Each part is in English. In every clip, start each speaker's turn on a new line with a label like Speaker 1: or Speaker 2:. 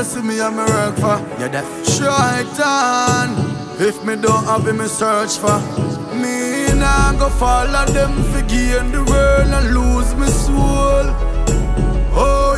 Speaker 1: you see me and me work for. Yeah, that shaitan. If me don't have him, me search for. Me nah go follow them for gain the world and lose me soul. Oh,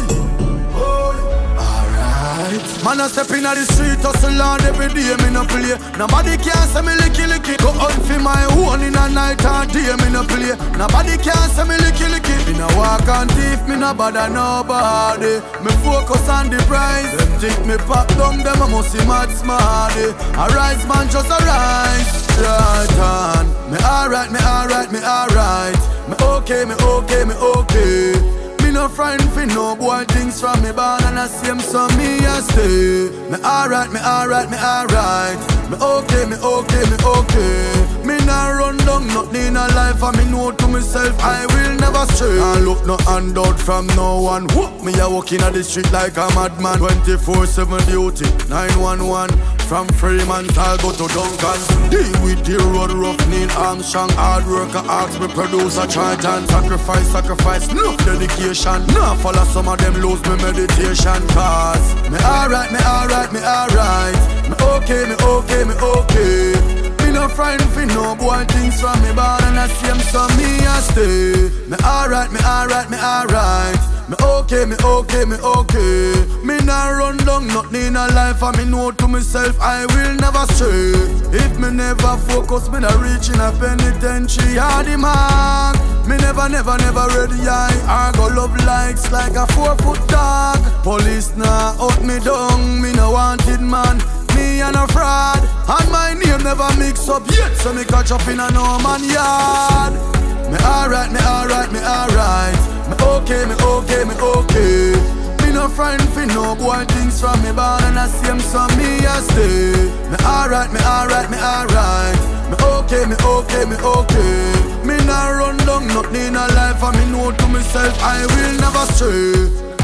Speaker 1: alright. Man, I step in the street, hustle hard every day, me no play. Nobody can say me licky licky. Go out for my own in a night and day, me no play. Nobody can say me licky licky. Me no walk and thief, me no bother nobody. Me focus on the prize. Them think me pop down, them I must see mad smarty. Arise man, just arise. Right on. Me alright, me alright, me alright. Me okay, me okay, me okay. No friend for no boy things from me born and I see him so me I stay. Me alright, me alright, me alright. Me okay, me okay, me okay. Me nah run down nothing in a life and me know to myself I will never stray. I look no handout from no one. Whoop, me a walking on the street like a madman. 24/7 duty, 911. From Fremont I'll go to Duncan. Deal with the road rough, need Armstrong. Hard worker, ask me producer, try and sacrifice, no dedication. Nah follow some of them lose me meditation. Cause me alright, me alright, me alright. Me okay, me okay, me okay. Me no friend for no boy things from me born and I see him so me I stay. Me alright, me alright, me alright. Me okay, me okay, me okay. Me nah run down nothing in a life and me know to myself I will never stray. If me never focus, me not reaching a penitentiary or the mark. Me never ready, I go love likes like a 4-foot dog. Police nah out me down, me no wanted man. Me and a fraud, and my name never mix up yet. So me catch up in a no man yard. Me alright, me alright, me alright. Me okay, me okay, me okay. Me no friend for no boy things from me born and I see him so me I stay. Me alright, me alright, me alright. Me okay, me okay, me okay. Me nah run down nothing in a life and me know to myself I will never stray.